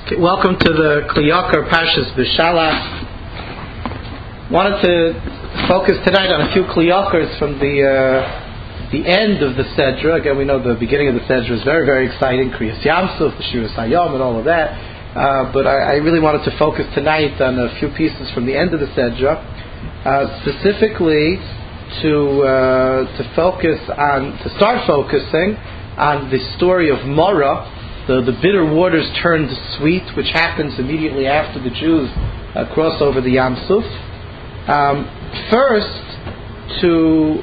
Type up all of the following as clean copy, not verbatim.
Okay, welcome to the Kli Yakar Parshas Beshalach. Wanted to focus tonight on a few Kli Yakars from the end of the Sedra. Again, we know the beginning of the Sedra is very, very exciting. Kriyas Yamsuf, the Shiras Hayom, and all of that. But I really wanted to focus tonight on a few pieces from the end of the Sedra, specifically to start focusing on the story of Mara. The bitter waters turned sweet, which happens immediately after the Jews cross over the Yam Suf. First, to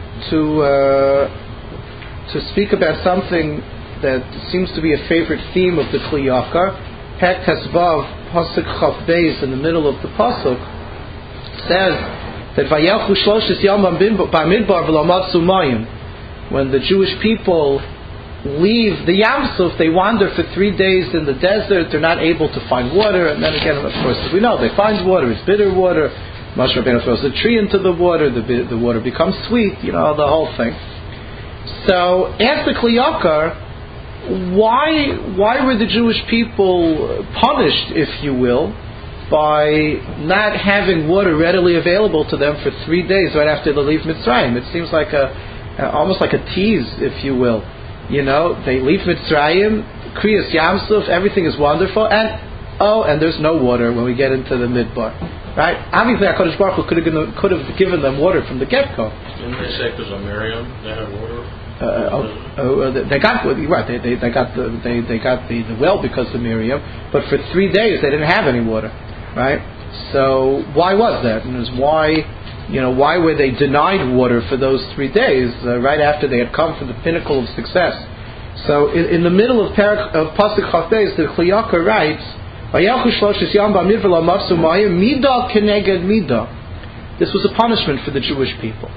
speak about something that seems to be a favorite theme of the Kli Yakar, Pek Tesvav Pasuk Chav Beis, in the middle of the pasuk, says that Vayelchu Shloshes Yom Bamidbar V'lo Matzu Mayim. When the Jewish people leave the Yam Suf, they wander for 3 days in the desert. They're not able to find water, and then again, of course, as we know, they find water. It's bitter water. Moshe Rabbeinu throws a tree into the water. The water becomes sweet. The whole thing. So, ask the Kli Yakar, why were the Jewish people punished, if you will, by not having water readily available to them for 3 days right after they leave Mitzrayim? It seems like almost like a tease, if you will. They leave Mitzrayim, Kriyas Yamsuf, everything is wonderful, and there's no water when we get into the Midbar, right? Obviously, HaKadosh Baruch Hu could have given them water from the get-go. Didn't they say because of Miriam they had water? They got right. They got the well because of Miriam, but for 3 days they didn't have any water, right? So why was that? And it was why were they denied water for those 3 days, right after they had come from the pinnacle of success? So in the middle of Pasuk Chav Beis, the Kli Yakar writes, this was a punishment for the Jewish people.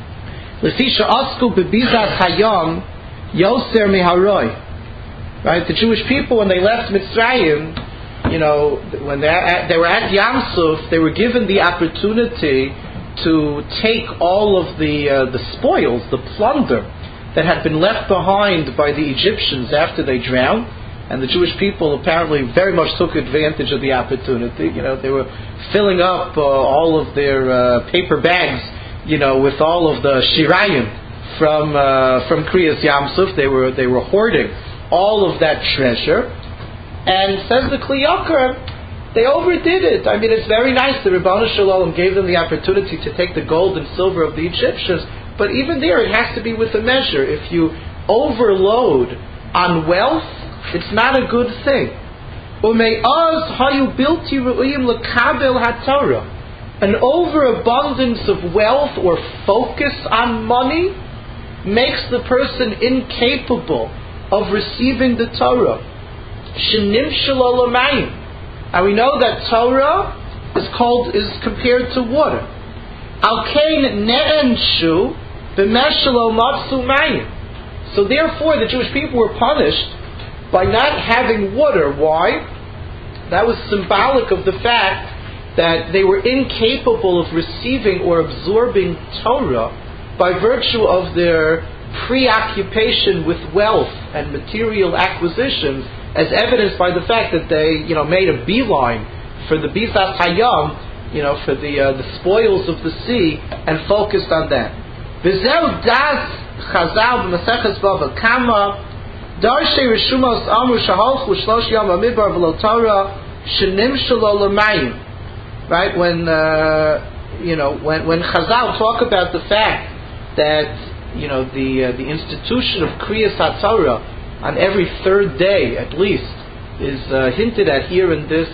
Right? The Jewish people, when they left Mitzrayim, when they were at Yam Suf, they were given the opportunity to take all of the spoils, the plunder that had been left behind by the Egyptians after they drowned, and the Jewish people apparently very much took advantage of the opportunity. They were filling up all of their paper bags, with all of the shirayim from Kriyas Yamsuf. They were hoarding all of that treasure, and says the Kli Yakar, they overdid it. I mean, it's very nice. The Ribono Shel Olam gave them the opportunity to take the gold and silver of the Egyptians, but even there it has to be with a measure. If you overload on wealth, it's not a good thing. An overabundance of wealth or focus on money makes the person incapable of receiving the Torah. And we know that Torah is compared to water. So therefore the Jewish people were punished by not having water. Why? That was symbolic of the fact that they were incapable of receiving or absorbing Torah by virtue of their preoccupation with wealth and material acquisitions, as evidenced by the fact that they, made a beeline for the Bizas Hayam, for the spoils of the sea, and focused on that. V'zeu das Chazal b'Maseches Bava Kama Darshei Rishumos Amru Shahalchu Shlosh Yom Amidbar V'lo Torah Shenim Shelo L'Mayim. Right, when Chazal talk about the fact that the institution of Kriyas HaTorah on every third day at least is hinted at here in this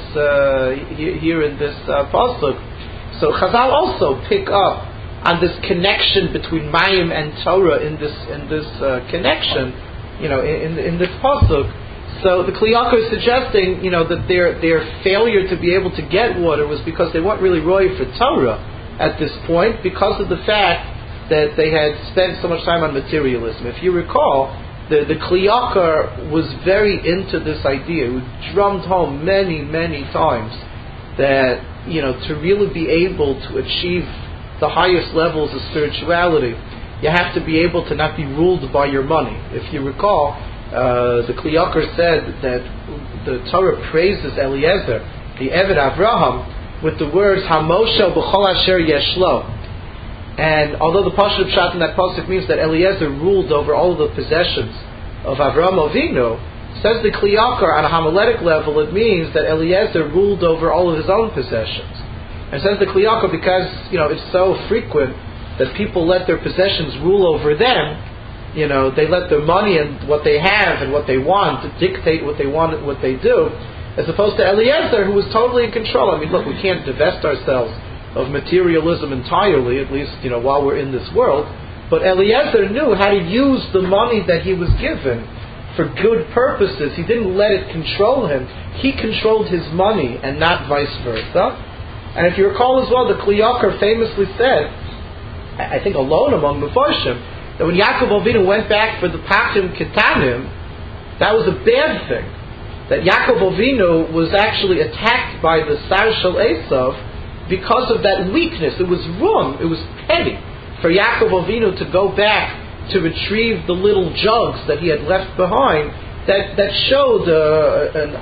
pasuk. So Chazal also pick up on this connection between Mayim and Torah in this connection, in this pasuk. So the Kli Yakar is suggesting, that their failure to be able to get water was because they weren't really roy for Torah at this point, because of the fact that they had spent so much time on materialism. If you recall, the Kli Yakar was very into this idea. He drummed home many, many times that, to really be able to achieve the highest levels of spirituality, you have to be able to not be ruled by your money. If you recall, the Kli Yakar said that the Torah praises Eliezer, the Eved Avraham, with the words Hamoshel b'chol asher yeshlo. And although the Pashut Pshat in that pasuk means that Eliezer ruled over all of the possessions of Avraham Avinu, says the Kli Yakar on a homiletic level, it means that Eliezer ruled over all of his own possessions. And says the Kli Yakar because it's so frequent that people let their possessions rule over them. They let their money and what they have and what they want dictate what they want and what they do, as opposed to Eliezer, who was totally in control. I mean, look, we can't divest ourselves of materialism entirely, at least, while we're in this world. But Eliezer knew how to use the money that he was given for good purposes. He didn't let it control him. He controlled his money and not vice versa. And if you recall as well, the Kli Yakar famously said, I think alone among the Farshim, that when Yaakov Avinu went back for the Pachim Ketanim, that was a bad thing. That Yaakov Avinu was actually attacked by the Sar Shel Esav because of that weakness. It was wrong. It was petty for Yaakov Avinu to go back to retrieve the little jugs that he had left behind. That showed an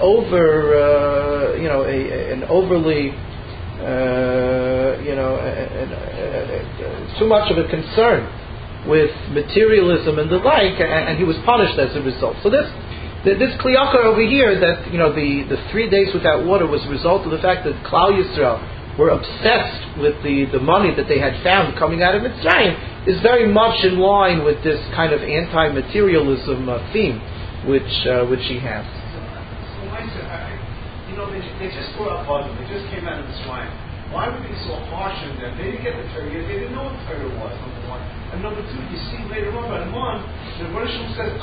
overly too much of a concern with materialism and the like, and he was punished as a result. So this Kli Yakar over here, that the 3 days without water was a result of the fact that Klal Yisrael were obsessed with the money that they had found coming out of Mitzrayim, is very much in line with this kind of anti-materialism theme which he has. So they just brought up Adam. They just came out of Mitzrayim. Why were they so harsh on them? They didn't get the Torah yet. They didn't know what Torah was, number one. And number two, you see later on, by the month, the Rosh Hashanah says,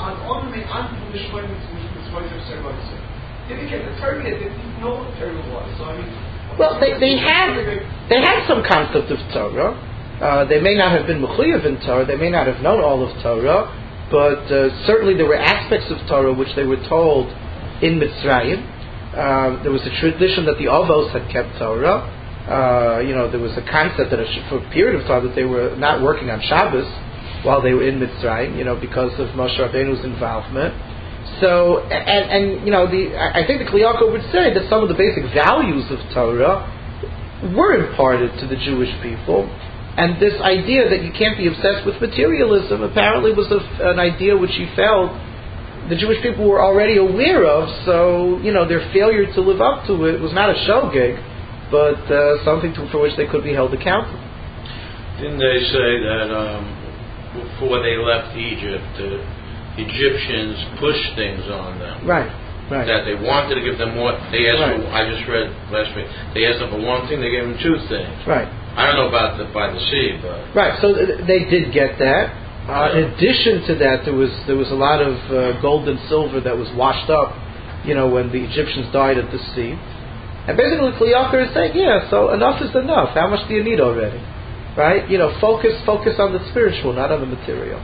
they didn't get the Torah yet. They didn't know what Torah was. So well, they had some concept of Torah. They may not have been mechuyev in Torah. They may not have known all of Torah, but certainly there were aspects of Torah which they were told in Mitzrayim. There was a tradition that the Avos had kept Torah. There was a concept that for a period of time that they were not working on Shabbos while they were in Mitzrayim, because of Moshe Rabbeinu's involvement. So, I think the Kli Yakar would say that some of the basic values of Torah were imparted to the Jewish people, and this idea that you can't be obsessed with materialism apparently was an idea which he felt the Jewish people were already aware of. So, their failure to live up to it was not a show gig, but something for which they could be held accountable. Didn't they say that before they left Egypt, the Egyptians pushed things on them? Right. That they wanted to give them more. They asked for, I just read last week, they asked them for one thing, they gave them two things. Right. I don't know about by the sea, but... Right, so they did get that. In addition to that, there was a lot of gold and silver that was washed up, when the Egyptians died at the sea. And basically, Kli Yakar is saying, so enough is enough. How much do you need already? Right? Focus on the spiritual, not on the material.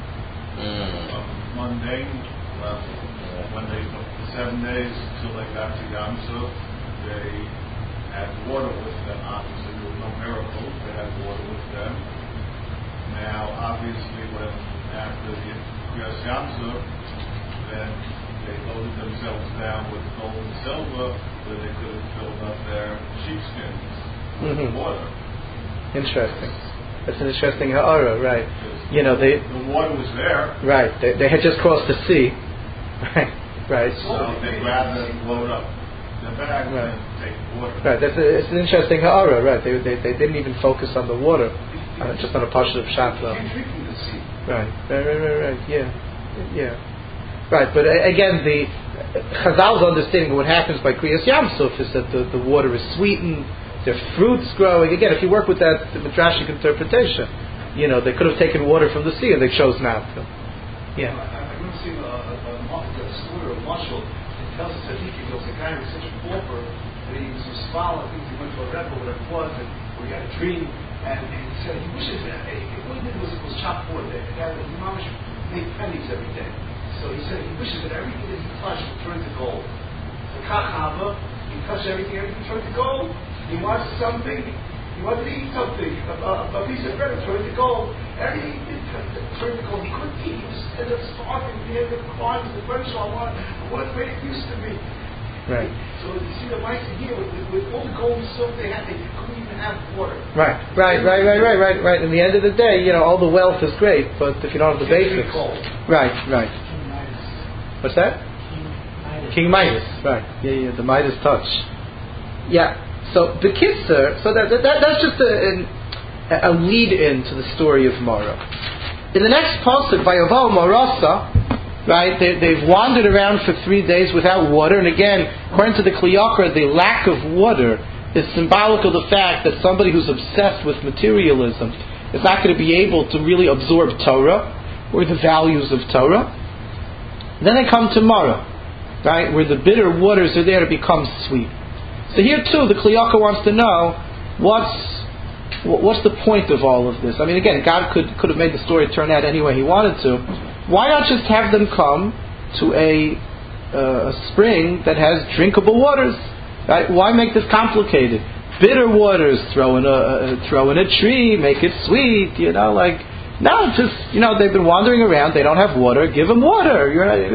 Mundane. When they took the 7 days till they got to Yam Suf, they had water with them. Obviously, there was no miracle. They had water with them. Now, obviously, after the Kriyas Yam Suf, then they loaded themselves down with gold and silver, where they could have filled up their sheepskins with water. Interesting. That's an interesting ha'ara, right? The water was there. Right. They had just crossed the sea. Right. So they'd rather load up the bags than take water. Right. It's an interesting ha'ara, right? They didn't even focus on the water, just on a Pashut of Pshat level. Drinking the sea. Right. Yeah. Right. But again, the Chazal's understanding of what happens by Kriyas Yam Suf is that the water is sweetened, there are fruits growing. Again, if you work with that midrashic interpretation, they could have taken water from the sea and they chose not to. Yeah. I remember seeing a story of Marshall. It tells us that he was a guy who was such a pauper that he was a scholar. I think he went to a rebbe, whatever it was, and he had a dream, and he said he wishes that what he did was chop wood. The guy was mamish made pennies every day. So he said he wishes that everything that he touched would turn to gold. So Kachava, he touched everything turned to gold. He wants something. He wanted to eat something. A piece of bread turned to gold. Everything turned to gold. He couldn't eat. He just ended up starving. He ended up crying to the furniture. I want the way it used to be. Right. So you see the mice here with all the gold and silver they had, they couldn't even have water. Right. In the end of the day, all the wealth is great, but if you don't have the basics. Right. What's that? King Midas. Right. Yeah, the Midas touch. Yeah. So the Kitzur, so that's just a lead in to the story of Mara. In the next pasuk, Vayoval Marasa, right? They've wandered around for 3 days without water, and again, according to the Kli Yakar, the lack of water is symbolic of the fact that somebody who's obsessed with materialism is not going to be able to really absorb Torah or the values of Torah. Then they come to Mara, right, where the bitter waters are there to become sweet. So here too, the Kli Yakar wants to know what's the point of all of this. I mean, again, God could have made the story turn out any way He wanted to. Why not just have them come to a spring that has drinkable waters? Right? Why make this complicated? Bitter waters, throw in a tree, make it sweet. No, just they've been wandering around. They don't have water. Give them water.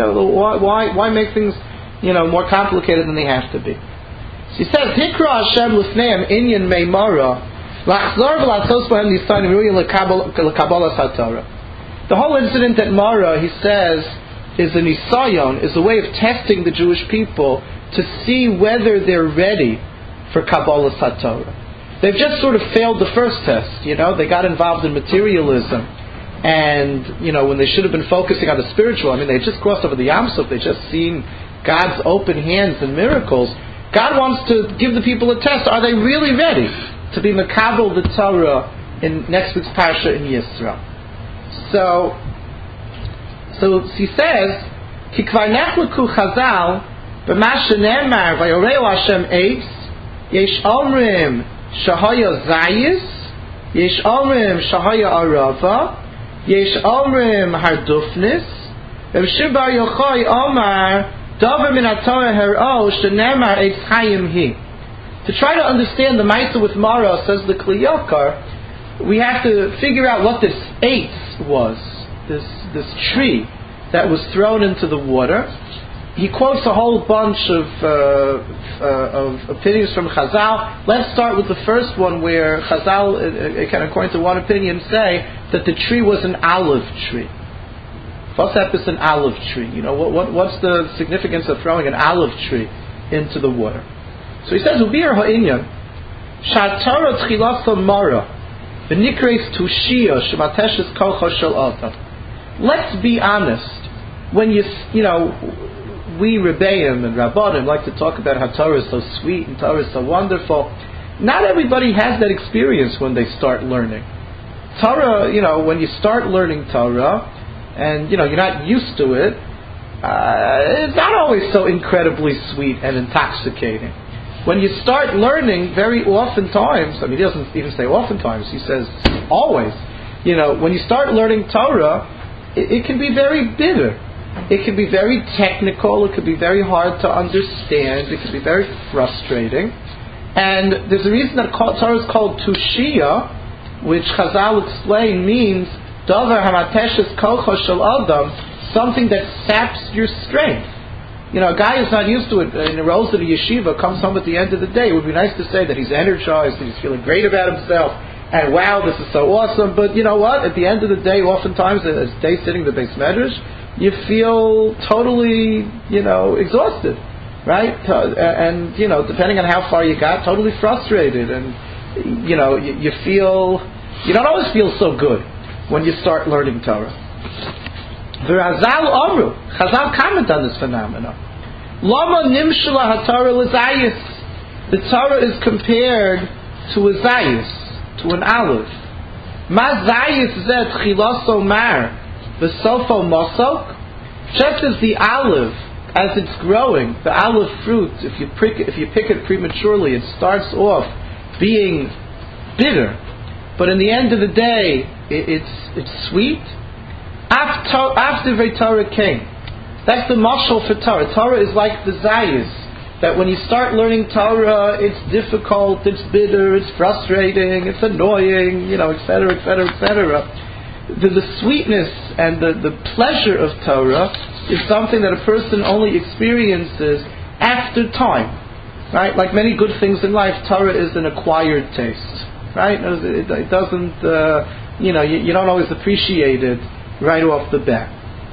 Why make things more complicated than they have to be? She says, "Hikra Hashem l'fneim inyan meimara lachzor v'latzos b'hem nisayin ruyin l'kabalas haTorah." The whole incident at Mara, he says, is a nisayon, is a way of testing the Jewish people to see whether they're ready for Kabbalas HaTorah. They've just sort of failed the first test. They got involved in materialism, and when they should have been focusing on the spiritual. I mean, they just crossed over the Yam Suf. They just seen God's open hands and miracles. God wants to give the people a test. Are they really ready to be Makabel the Torah in next week's Parsha in Yisro? So she says, "Ki kvar nechleku Chazal b'ma shenemar vayoreu Hashem eitz yesh omrim shahaya zayis yesh omrim shahaya arava yesh omrim hardufnis Rav Shimon Bar Yochai Omar davar min haTorah hero shenemar eitz chayim hi." To try to understand the Maisa with Mara, says the Kli Yakar, we have to figure out what this eitz was, this tree that was thrown into the water. He quotes a whole bunch of opinions from Chazal. Let's start with the first one, where Chazal, according to one opinion, say that the tree was an olive tree. What's that? It's an olive tree. What's the significance of throwing an olive tree into the water? So he says, "Ubir ha'inyan sha'Torah tchilasa Mara v'nikreis tushia shemateshes kocha shel adam." Let's be honest. When we Rebbeim and Rabbanim like to talk about how Torah is so sweet and Torah is so wonderful, not everybody has that experience when they start learning Torah. When you start learning Torah and you're not used to it, it's not always so incredibly sweet and intoxicating. When you start learning, very oftentimes, he doesn't even say oftentimes, he says always, when you start learning Torah, it can be very bitter. It can be very technical. It can be very hard to understand. It can be very frustrating. And there's a reason that Torah is called Tushia, which Chazal explain means Davar hamateshes kocha shel adam, something that saps your strength. A guy is not used to it, and rolls to the yeshiva, comes home at the end of the day. It would be nice to say that he's energized, that he's feeling great about himself, and wow, this is so awesome. But you know what? At the end of the day, oftentimes, as day sitting the Beis Medrash, you feel totally, exhausted, right? And depending on how far you got, totally frustrated, and you feel, you don't always feel so good when you start learning Torah. V'Razal Amru, Chazal comment on this phenomenon. Lama nimshula haTorah l'zayis. The Torah is compared to a zayis, to an olive. Ma zayis zet chilaso mar, v'sofo mosok. Just as the olive, as it's growing, the olive fruit, if you pick it prematurely, it starts off being bitter, but in the end of the day, it's sweet. After the Torah came, that's the mashal for Torah. Torah is like the zayis, that when you start learning Torah, it's difficult, it's bitter, it's frustrating, it's annoying, etc., etc., etc. The sweetness and the pleasure of Torah is something that a person only experiences after time, right? Like many good things in life, Torah is an acquired taste, right? It doesn't, you don't always appreciate it right off the bat.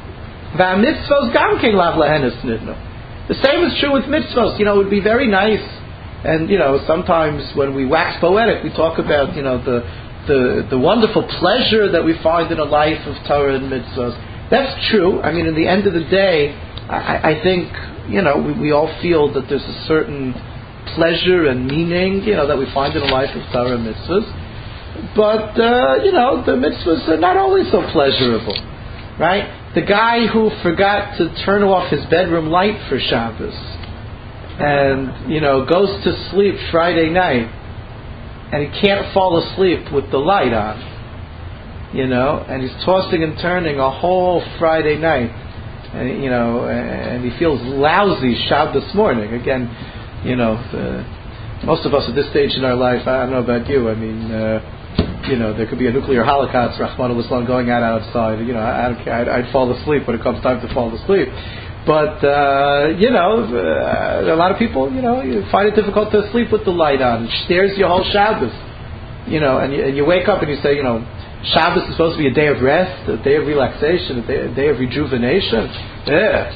The same is true with mitzvos. It would be very nice, and sometimes when we wax poetic, we talk about the wonderful pleasure that we find in a life of Torah and mitzvos. That's true. I mean, in the end of the day, I think we all feel that there's a certain pleasure and meaning that we find in a life of Torah and mitzvos. But the mitzvahs are not always so pleasurable, right? The guy who forgot to turn off his bedroom light for Shabbos and goes to sleep Friday night and he can't fall asleep with the light on, and he's tossing and turning a whole Friday night, and and he feels lousy Shabbos morning. Again, most of us at this stage in our life, I don't know about you, I mean, there could be a nuclear holocaust, Rahman al-Islam, going on outside. I don't care. I'd fall asleep when it comes time to fall asleep. But, a lot of people, you find it difficult to sleep with the light on. It stares you whole Shabbos. And you wake up and you say, Shabbos is supposed to be a day of rest, a day of relaxation, a day of rejuvenation. Yeah,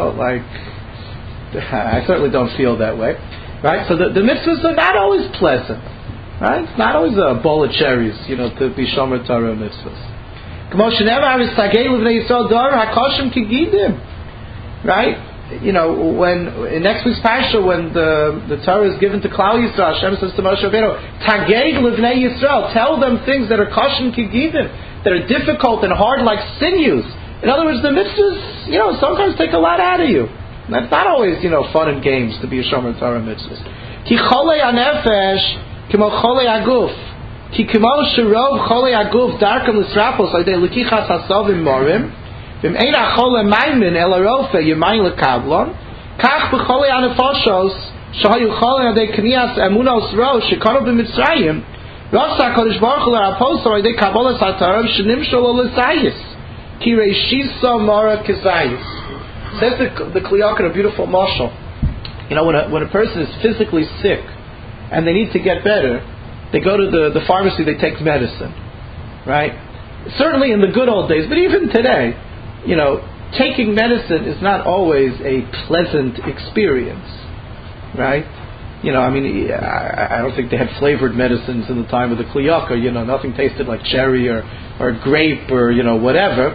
I certainly don't feel that way. Right? So the mitzvahs are not always pleasant. Right? It's not always a bowl of cherries, to be shomer Torah mitzvahs. Right? When in next week's parsha, when the Torah is given to Klal Yisrael, Hashem says to Moshe Rabbeinu, "Tageg livnei Yisrael, tell them things that are koshem kigidim, that are difficult and hard like sinews." In other words, the mitzvahs, sometimes take a lot out of you. And that's not always, fun and games to be a shomer Torah mitzvahs. Ki cholei hanefesh kimo cholei aguf, ki kimo sherov cholei aguf darkam l'srapos aydei lekichas hasovim morim. If ein achol maimin el arofe yemain lekablon, kach b'cholei anefashos shahayu cholei adei knias emunos rosh shekanu b'mitzrayim, rasa Hakadosh Baruch Hu l'rapos adei kabbalas hataram shenimshol l'sayis ki reishisa mara kizayis. Says the Kli Yakar, a beautiful mashal. When a person is physically sick and they need to get better, they go to the pharmacy, they take medicine, right? Certainly in the good old days, but even today, taking medicine is not always a pleasant experience, right? I don't think they had flavored medicines in the time of the Kli Yakar. Nothing tasted like cherry or grape or whatever.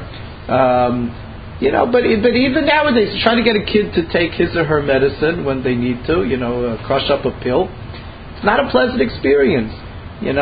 But even nowadays, trying to get a kid to take his or her medicine when they need to, crush up a pill, it's not a pleasant experience. You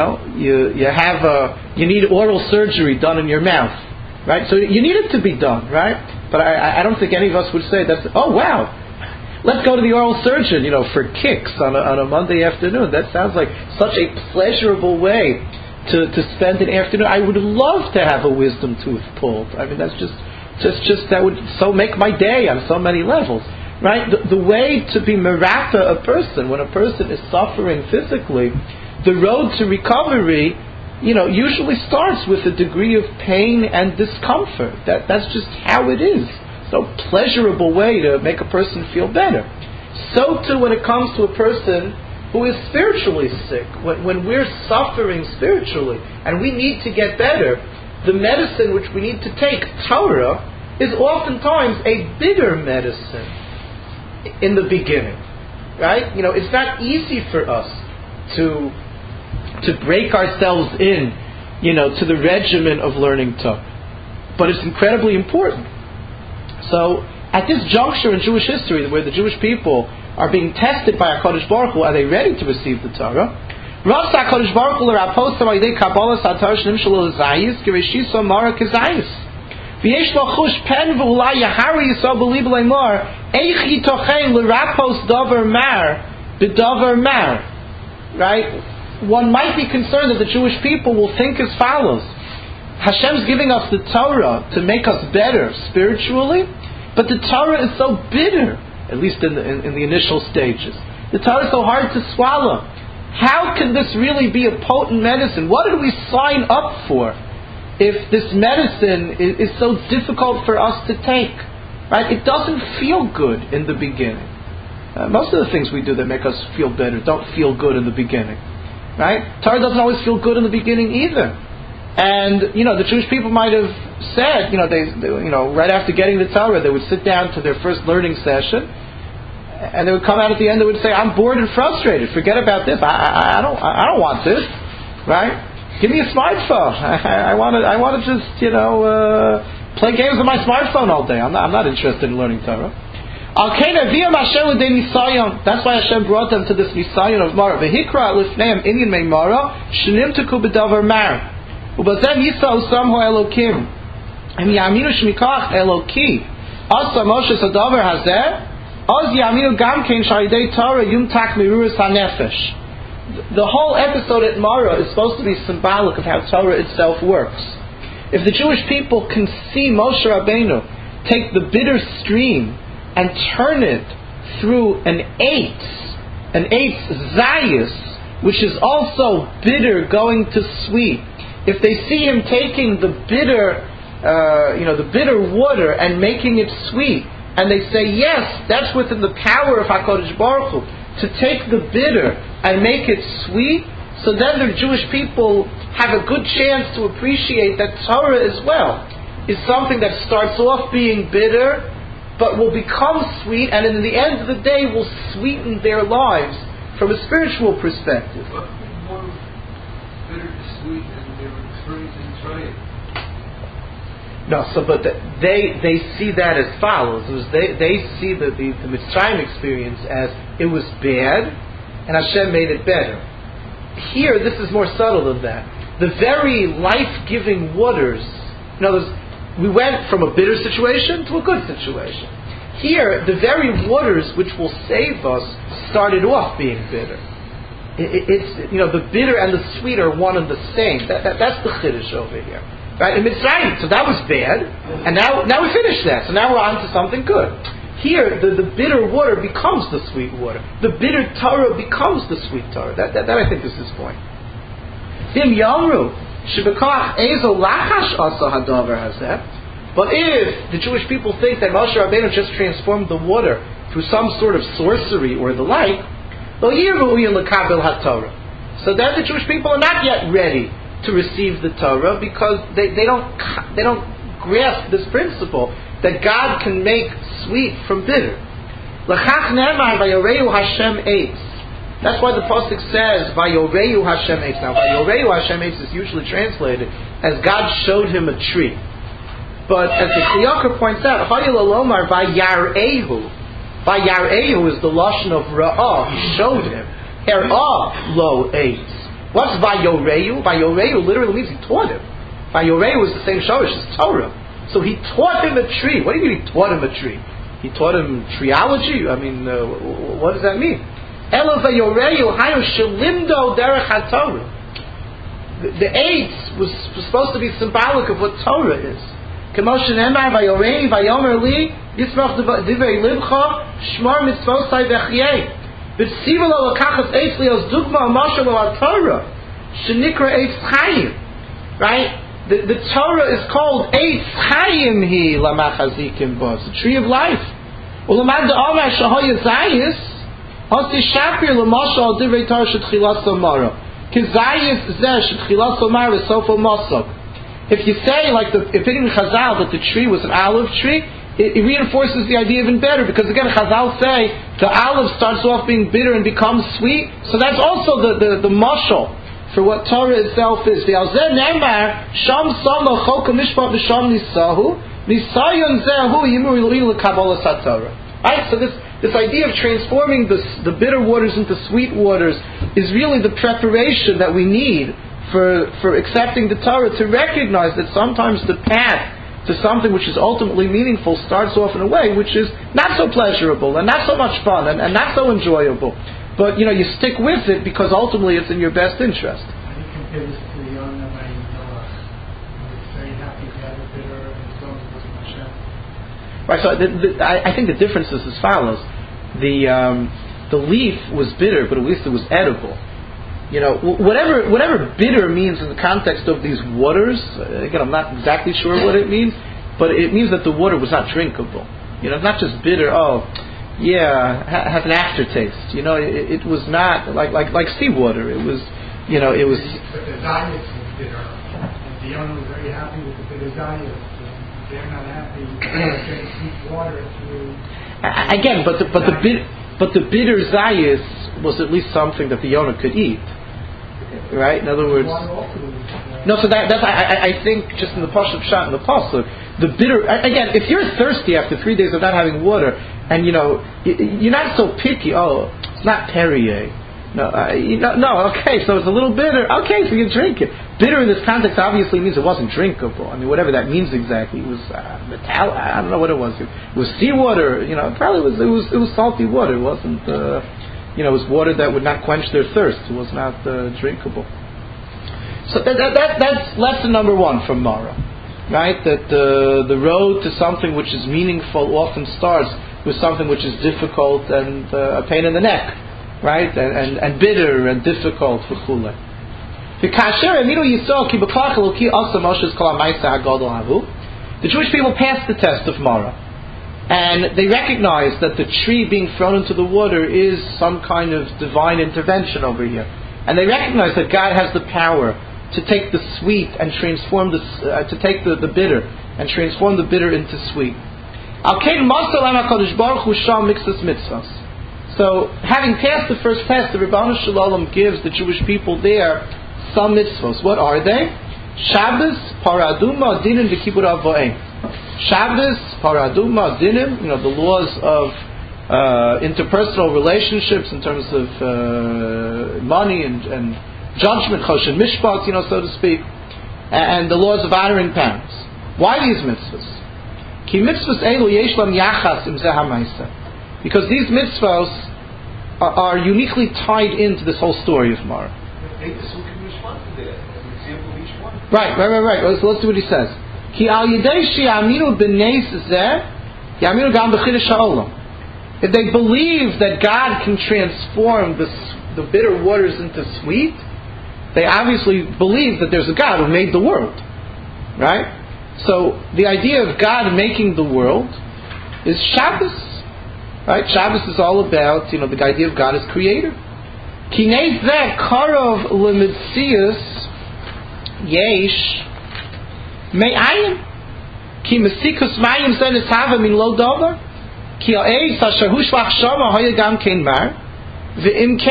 need oral surgery done in your mouth, right? So you need it to be done, right? But I don't think any of us would say that's, oh wow, let's go to the oral surgeon, for kicks on a Monday afternoon. That sounds like such a pleasurable way to spend an afternoon. I would love to have a wisdom tooth pulled. I mean, that's just that would so make my day on so many levels, right? The way to be merata a person when a person is suffering physically, the road to recovery, usually starts with a degree of pain and discomfort. That's just how it is. So pleasurable way to make a person feel better. So too when it comes to a person who is spiritually sick, when we're suffering spiritually and we need to get better, the medicine which we need to take, Torah, is oftentimes a bitter medicine in the beginning, right? It's not easy for us to break ourselves in, to the regimen of learning Torah, but it's incredibly important. So, at this juncture in Jewish history, where the Jewish people are being tested by HaKadosh Baruch Hu, are they ready to receive the Torah? Rasa HaKadosh Baruch Hu l'rapos aydei kabbalas haTorah shenimshol l'zayis kireshisa mara kizayis v'yesh lo chush pen v'ulai yahari yisrael b'lib leimor eich yitochen l'rapos davar mar b'davar mar. Right? One might be concerned that the Jewish people will think as follows: Hashem's giving us the Torah to make us better spiritually, but the Torah is so bitter, at least in the initial stages. The Torah is so hard to swallow. How can this really be a potent medicine? What did we sign up for if this medicine is so difficult for us to take? Right? It doesn't feel good in the beginning. Most of the things we do that make us feel better don't feel good in the beginning, right? Torah doesn't always feel good in the beginning either. And the Jewish people might have said, they right after getting the Torah, they would sit down to their first learning session, and they would come out at the end. They would say, "I'm bored and frustrated. Forget about this. I don't want this, right? Give me a smartphone. I want to just play games on my smartphone all day. I'm not interested in learning Torah." That's why Hashem brought them to this nisayon of Mara. V'hikra lifneim inyan mei Mara shenimteku b'davar mar. Ubazem yisrael samho Elokim. Em yaminu shmikach Eloki. Asa Moshe sadavar hazeh. Az yaminu gam kein shayidei Torah yumtak miruras hanefesh. The whole episode at Mara is supposed to be symbolic of how Torah itself works. If the Jewish people can see Moshe Rabbeinu take the bitter stream and turn it through an eitz zayis, which is also bitter going to sweet. If they see him taking the bitter water and making it sweet, and they say, yes, that's within the power of HaKadosh Baruch Hu, to take the bitter and make it sweet, so then the Jewish people have a good chance to appreciate that Torah as well is something that starts off being bitter, but will become sweet, and in the end of the day will sweeten their lives from a spiritual perspective. But more bitter to sweet than they were experiencing Torah. No, but they see that as follows. They see the Mitzrayim experience as it was bad, and Hashem made it better. Here, this is more subtle than that. The very life-giving waters, in other words, we went from a bitter situation to a good situation. Here, the very waters which will save us started off being bitter. It's the bitter and the sweet are one and the same. That's the chiddush over here. Right, in Mitzrayim, so that was bad, and now we finished that, so now we're on to something good. Here, the bitter water becomes the sweet water. The bitter Torah becomes the sweet Torah. That I think is his point. Dim Yamru, Shebekach Ezo Lachash Asa Hadavar Hazeh. But if the Jewish people think that Moshe Rabbeinu just transformed the water through some sort of sorcery or the like, Lo Yiru'in L'Kabel HaTorah. So then the Jewish people are not yet ready to receive the Torah because they don't grasp this principle that God can make sweet from bitter. L'chach ne'emar vayoreu Hashem eitz. That's why the pasuk says vayoreu Hashem eitz. Now vayoreu Hashem eitz is usually translated as God showed him a tree, but as the Kliyakar points out, hayil alomar vayarehu. Vayarehu is the lashon of ra'ah. He showed him. Her'ah lo eitz. What's Vayoreu? Vayoreu literally means he taught him. Vayoreu is the same shorish as Torah. So he taught him a tree. What do you mean he taught him a tree? He taught him treeology? I mean, what does that mean? Elo Vayoreu hayu shelimdo derech HaTorah. The eitz was supposed to be symbolic of what Torah is. K'moshe nemar Vayoreu Vayomer li yismach divrei libcha shmar mitzvosai v'chyei. But Sivalo Lakachas Eitz Leos Dugma Mashal Torah Shenikra Eitz Chaim. Right? The Torah is called Eitz Chaim Hi Lamachazikim Bos, the tree of life. Ulamad Amar Shahoya Zayis Hosti Shapir Lamashal Divrei Torah Shetchilas Omara. Kizayis Zeh Shetchilas Omara Sofo Mosok. If you say, like the opinion of Chazal, that the tree was an olive tree, it reinforces the idea even better, because again Chazal say the olive starts off being bitter and becomes sweet, so that's also the mashal for what Torah itself is. Right, so this idea of transforming the bitter waters into sweet waters is really the preparation that we need for accepting the Torah, to recognize that sometimes the path to something which is ultimately meaningful starts off in a way which is not so pleasurable and not so much fun and not so enjoyable. But you stick with it because ultimately it's in your best interest. How do you compare this to the young Noah? It's very happy to have a bitter and it's going to Hashem. Right, so I think the difference is as follows. The leaf was bitter, but at least it was edible. Whatever bitter means in the context of these waters, again, I'm not exactly sure what it means, but it means that the water was not drinkable. It's not just bitter, has an aftertaste. It was not like seawater. It was, it was. But the Zionists was bitter. And the owner was very happy with the bitter Zionists. They're not happy getting sweet water through. Again, but the bitter zayis was at least something that the owner could eat, right? In other words, no. So that's I think just in the pasuk shot in the pasuk, the bitter. Again, if you're thirsty after 3 days of not having water, and you're not so picky. Oh, it's not Perrier. No, no. Okay, so it's a little bitter. Okay, so you drink it. Bitter in this context obviously means it wasn't drinkable. I mean, whatever that means exactly. It was metal. I don't know what it was. It was seawater. Probably it was salty water. It wasn't. It was water that would not quench their thirst. It was not drinkable. So that's lesson number 1 from Mara, right? That the road to something which is meaningful often starts with something which is difficult and a pain in the neck, right? And bitter and difficult for Chule. The Jewish people passed the test of Mara, and they recognized that the tree being thrown into the water is some kind of divine intervention over here, and they recognized that God has the power to take the sweet and transform to take the bitter and transform the bitter into sweet. So, having passed the first test, the Rebbeinu Shalom gives the Jewish people there some mitzvos. What are they? Shabbos, Paraduma, Dinim, V'Kibbur Avoim. Shabbos, Paraduma, Dinim, the laws of interpersonal relationships in terms of money and judgment, Choshen Mishpat, so to speak, and the laws of honoring parents. Why these mitzvos? Ki mitzvos elu yesh lam yachas im zeh ha'maisa. Because these mitzvos are uniquely tied into this whole story of Mara. Right. So let's see what he says. Ki al yedei she'aminu b'neis zeh yaminu gam b'chidush ha'olam. If they believe that God can transform the bitter waters into sweet, they obviously believe that there's a God who made the world, right? So the idea of God making the world is Shabbos, right? Shabbos is all about, the idea of God as creator. Kinei zeh karov lemitzias yesh me'ayim ki mesikus mayim zeh nishava min lo davar ki ha'eis asher hu shlach shama haya gam kein mar. He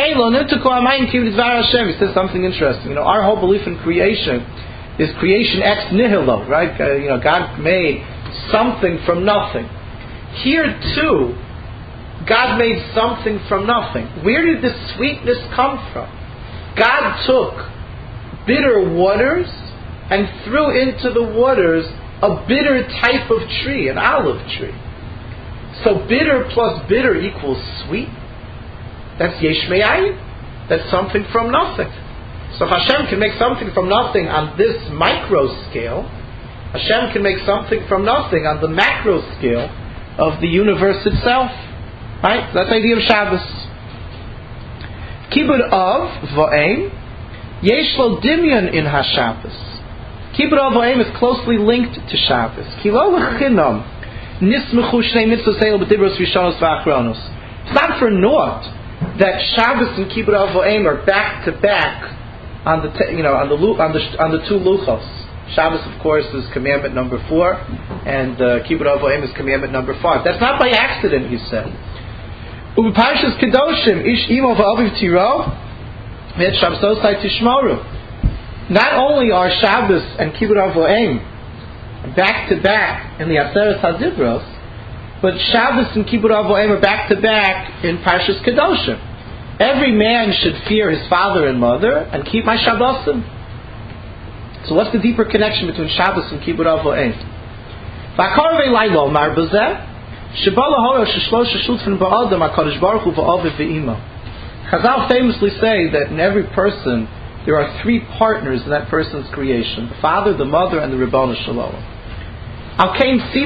says something interesting. Our whole belief in creation is creation ex nihilo, right? God made something from nothing. Here too, God made something from nothing. Where did the sweetness come from? God took bitter waters and threw into the waters a bitter type of tree, an olive tree. So bitter plus bitter equals sweet. That's yesh me'ayin. That's something from nothing. So if Hashem can make something from nothing on this micro scale, Hashem can make something from nothing on the macro scale of the universe itself. Right? So that's the idea of Shabbos. Kibbud of v'aim yesh lo dimyan in HaShabbos. Kibbud of v'aim is closely linked to Shabbos. Ki lo l'chinam nismechu shnei mitzvos eil b'dibros rishonos v'achronos. It's not for naught that Shabbos and Kibbud Avoim are back to back on the two luchos. Shabbos, of course, is commandment number 4, and Kibbud Avoim is commandment number 5. That's not by accident, he said. U'b'parshas kedoshim ish imo v'aviv tiro v'et shabsosai tishmoru. Not only are Shabbos and Kibbud Avoim back to back in the Aseret HaDibros, but Shabbos and Kibbud Avoim are back to back in Parshas Kedoshim. Every man should fear his father and mother and keep my Shabbosim. So what's the deeper connection between Shabbos and Kibbud Avoim? V'akarvei lailo mar b'zeh sheba lahora sheshlosh sheshutfin ba'adam HaKadosh Baruch Hu v'aviv v'imo. Chazal famously say that in every person there are 3 partners in that person's creation: the father, the mother, and the Rebbeinu Shalom. That's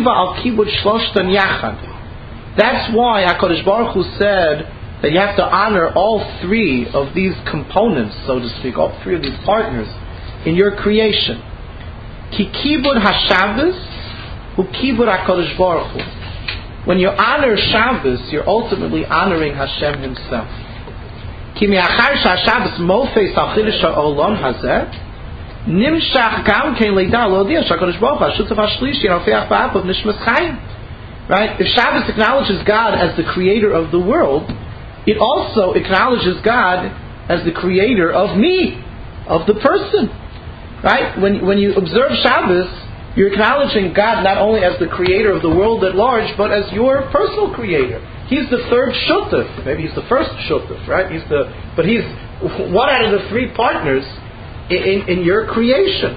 why HaKadosh Baruch Hu said that you have to honor all 3 of these components, so to speak, all 3 of these partners in your creation. Ki kibud HaShabbos hu kibud HaKadosh Baruch Hu. when you honor Shabbos, you're ultimately honoring Hashem Himself. Ki me'achar she'Shabbos mofes al chidush ha'olam hazeh, nimshach gam kein leida l'odia she'HaKadosh Baruch Hu ha'shutav ha'shlishi ha'ofeach ba'apav nishmas chayim. Right? If Shabbos acknowledges God as the creator of the world, it also acknowledges God as the creator of me, of the person. Right? When you observe Shabbos, you're acknowledging God not only as the creator of the world at large, but as your personal creator. He's the third shutaf. Maybe he's the first shutaf, right? He's one out of the three partners in your creation.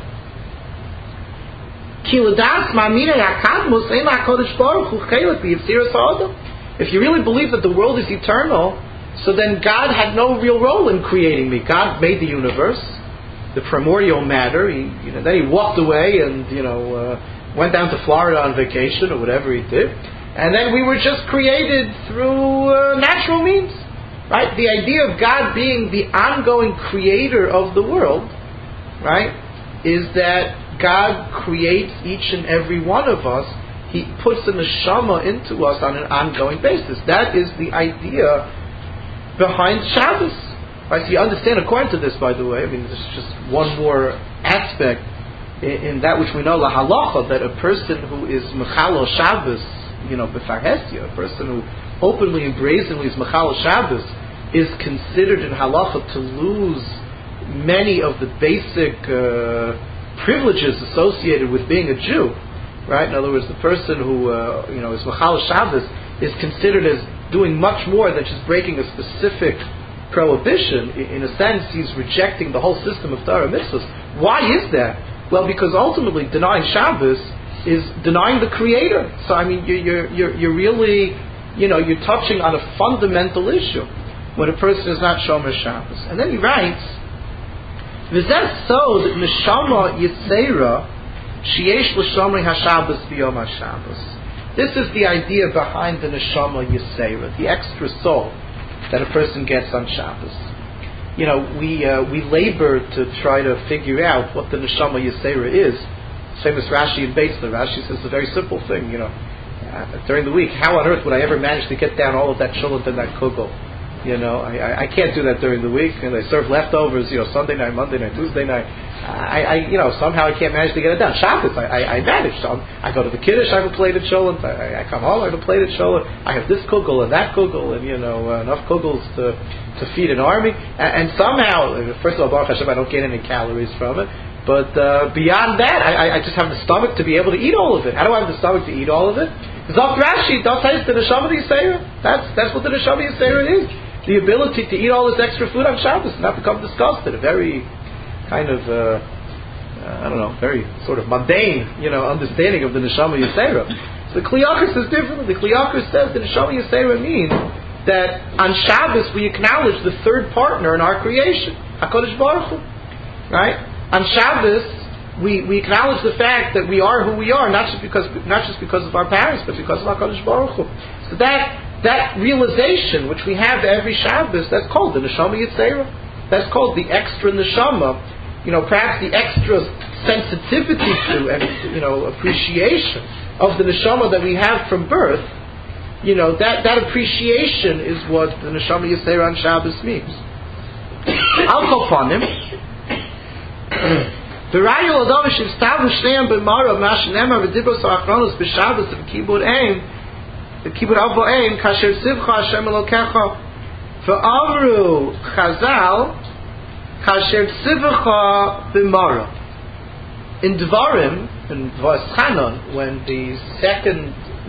If you really believe that the world is eternal, so then God had no real role in creating me. God made the universe, the primordial matter. Then he walked away and went down to Florida on vacation or whatever he did, and then we were just created through natural means, right? The idea of God being the ongoing creator of the world, right, is that God creates each and every one of us. He puts a neshama into us on an ongoing basis. That is the idea behind Shabbos. Right, so you understand, according to this, by the way, I mean, this is just one more aspect in that which we know, la halacha, that a person who is mechalo Shabbos, b'farhesia, a person who openly and brazenly is mechalo Shabbos, is considered in halacha to lose many of the basic privileges associated with being a Jew. Right? In other words, the person who is mechalo Shabbos is considered as doing much more than just breaking a specific prohibition. In a sense, he's rejecting the whole system of Torah mitzvahs. Why is that? Well, because ultimately denying Shabbos is denying the Creator. So I mean, you're really, you're touching on a fundamental issue when a person is not shomer Shabbos. And then he writes, "V'zeh sod neshama yitzera sheyesh l'shomrei haShabbos b'yom haShabbos." This is the idea behind the neshama yitzera, the extra soul that a person gets on Shabbos. We labor to try to figure out what the neshama yisera is. Famous Rashi in Beitzler. Rashi says a very simple thing. During the week, how on earth would I ever manage to get down all of that shulent and that kugel? I can't do that during the week, and they serve leftovers. Sunday night, Monday night, Tuesday night. Somehow I can't manage to get it done. Shabbos, I manage. I go to the kiddush, I have a plate of shulent. I come home, I have a plate of shulent. I have this kugel and that kugel, and enough kugels to feed an army. And somehow, first of all, Baruch Hashem, I don't gain any calories from it. But beyond that, I just have the stomach to be able to eat all of it. How do I have the stomach to eat all of it? Zok Rashi, don't taste the neshama yisera. That's what the neshama yisera is. The ability to eat all this extra food on Shabbos and not become disgusted. A very kind of, very sort of mundane, understanding of the neshama yisera. So the Kli Yakar says differently. The Kli Yakar says the neshama yisera means that on Shabbos we acknowledge the third partner in our creation, HaKadosh Baruch Hu. Right? On Shabbos we acknowledge the fact that we are who we are, not just because of our parents, but because of HaKadosh Baruch Hu. So that realization which we have every Shabbos, that's called the neshama yitzera. That's called the extra neshama. Perhaps the extra sensitivity to and appreciation of the neshama that we have from birth. That appreciation is what the neshama yitzera on Shabbos means. I'll go upon him. The Rayul Adavish Establish Shneiam B'Marav Mashnema V'Dibros Ha'achronos B'Shabbos V'Kibud Eim V'Kibud Avo Eim Kasher Tzivcha Hashem Elokecha V'Amru Chazal Kasher Tzivcha B'Marav. In Dvarim, in V'Aschanon, when the second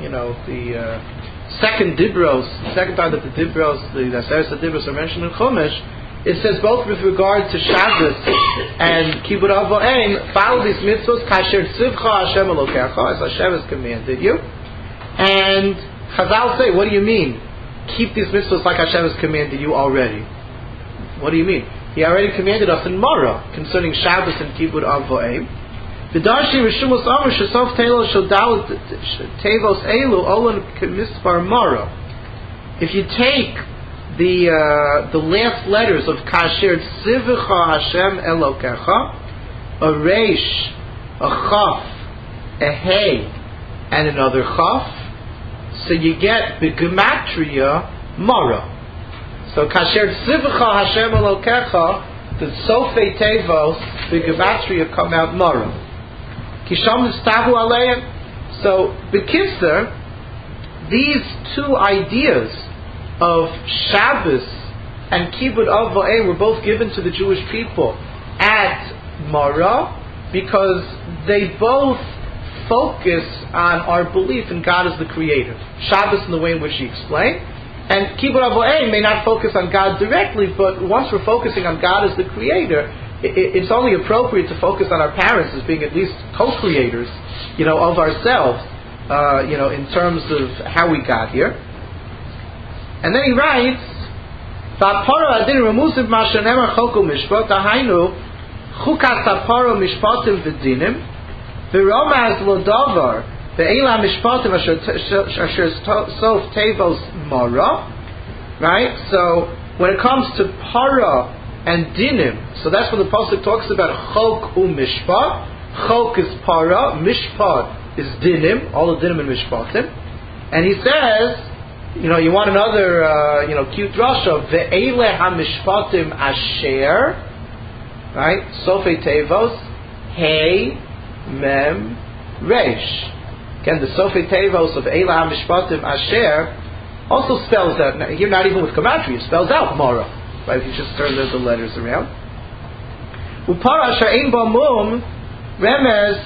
Dibros, the second time that the Dibros, the Aseret Dibros are mentioned in Chumash, it says both with regard to Shabbos and Kibud Avo Eim, follow these mitzvahs, Kasher Tzivcha Hashem Elokecha, as Hashem has commanded you. And Chazal say, what do you mean? Keep these mitzvahs like Hashem has commanded you already. What do you mean? He already commanded us in Mara concerning Shabbos and Kibud Avo Eim. V'darshi Rishumos Amr Shesof Telo Shodal Tevos Elu Olan K'Mispar Mara. If you take the last letters of Kasher Tzivcha Hashem Elokecha, a Reish, a Chaf, a Hey, and another Chaf, So you get B'gematria Mara. So Kasher Tzivcha Hashem Elokecha, the Sofei Tevos, B'gematria come out Mara. Kisham Nistahu Aleim. So B'kitzer, these two ideas of Shabbos and Kibbud Av Va'eh were both given to the Jewish people at Mara because they both focus on our belief in God as the Creator. Shabbos in the way in which he explained, and Kibbud Av Va'eh may not focus on God directly, but once we're focusing on God as the Creator, it's only appropriate to focus on our parents as being at least co-creators, of ourselves, in terms of how we got here. And then he writes, "Va'paro adin remusiv mashanemer choko mishpat ahainu chukas aparo mishpatim v'dinim v'romaz lo davar ve'ela mishpatim asher sof tevos mara." Right. So when it comes to para and dinim, so that's when the pasuk talks about chok u'mishpat. Chok is para, mishpat is dinim, all the dinim and mishpatim, and he says, you want another, cute drasha, ve'ele ha-mishpatim asher, right? Sofei tevos, hey, mem, resh. Again, the Sofei tevos of eile ha-mishpatim asher also spells out, here not even with gematria, it spells out mara, right? If you just turn the letters around. Upara asher ein ba mum, remez,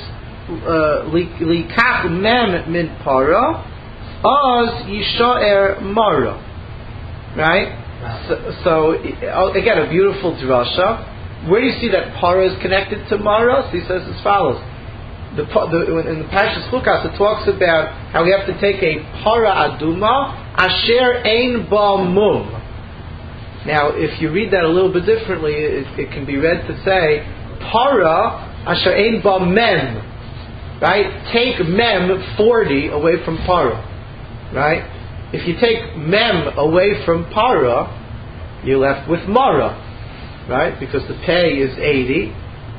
likach mem min para, Oz Yishaer Mara, right? So again, a beautiful drasha. Where do you see that para is connected to Mara? So he says as follows: in the Parshas Chukas, it talks about how we have to take a para aduma asher ein ba mum. Now, if you read that a little bit differently, it can be read to say para asher ein ba mem, right? Take mem 40 away from para. Right? If you take mem away from para, you're left with mara, right? Because the pay is 80.